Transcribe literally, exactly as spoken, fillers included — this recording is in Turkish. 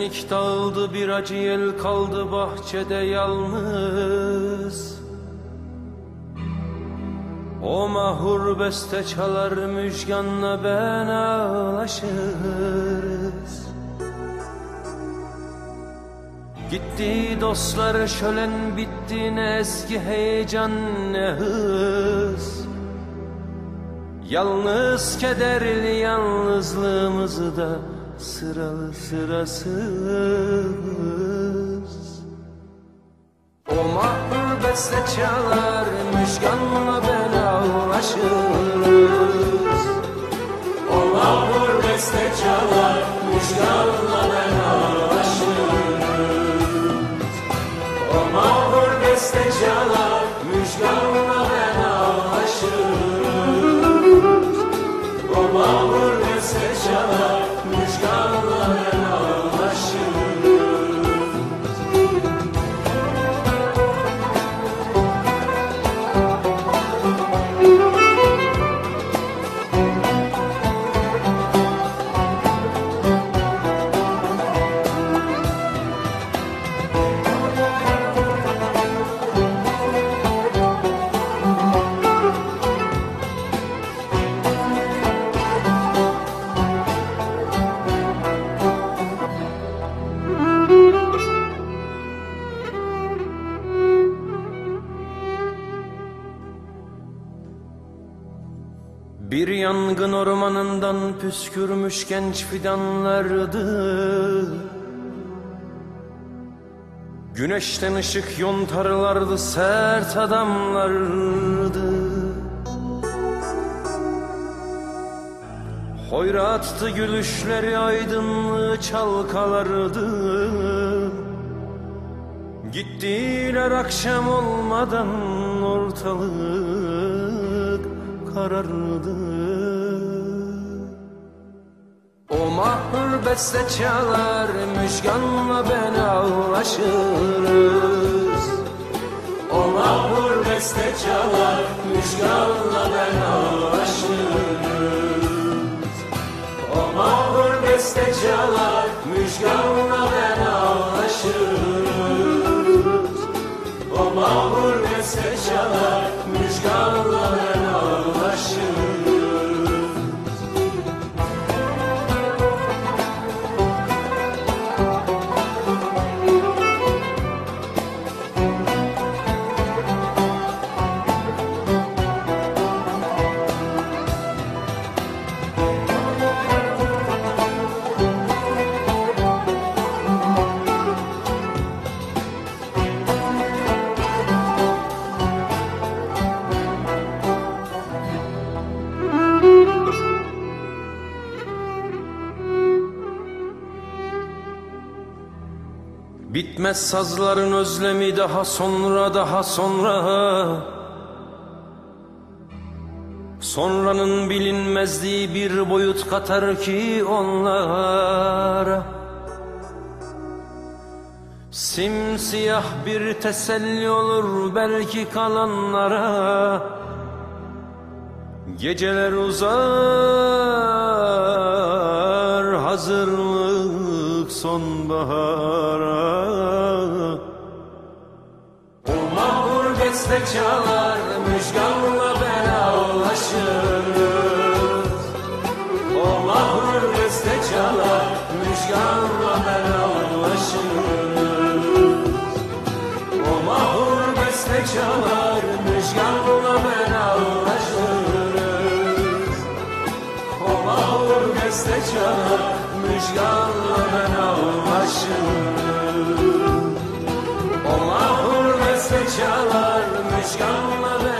Şenlik dağıldı, bir acı yel kaldı bahçede yalnız. O mahur beste çalar, müjganla ben ağlaşırız. Gitti dostlar, şölen bitti, ne eski heyecan ne hız. Yalnız kederli yalnızlığımızı da sıralı sırasız. O mahur beste çalar, müjganla ben ağlaşırız. O mahur beste çalar, müjganla ben ağlaşırız. O mahur beste çalar, müjganla ben ağlaşırız. O mahur beste çalar, müjganla ben ağlaşırız. Bir yangın ormanından püskürmüş genç fidanlardı. Güneşten ışık yontarlardı, sert adamlardı. Hoyrattı gülüşleri, aydınlığı çalkalardı. Gittiler akşam olmadan, ortalık karardı. O mahur beste çalar, müjganla ben ağlaşırız. O mahur beste çalar, müjganla ben ağlaşırız. O mahur beste çalar, müjganla ben ağlaşırız. O mahur beste çalar, müjganla ben ağlaşırız. Bitmez sazların özlemi, daha sonra daha sonra. Sonranın bilinmezliği bir boyut katar ki onlara. Simsiyah bir teselli olur belki kalanlara. Geceler uzar, hazırlık sonbahara. O mahur beste çalar, müjganla ben ağlaşırız. O mahur beste çalar, müjganla ben ağlaşırız. O mahur beste çalar, müjganla ben ağlaşırız. O mahur beste çalar, müjganla ben ağlaşırız. O mahur beste çalar, müjganla ben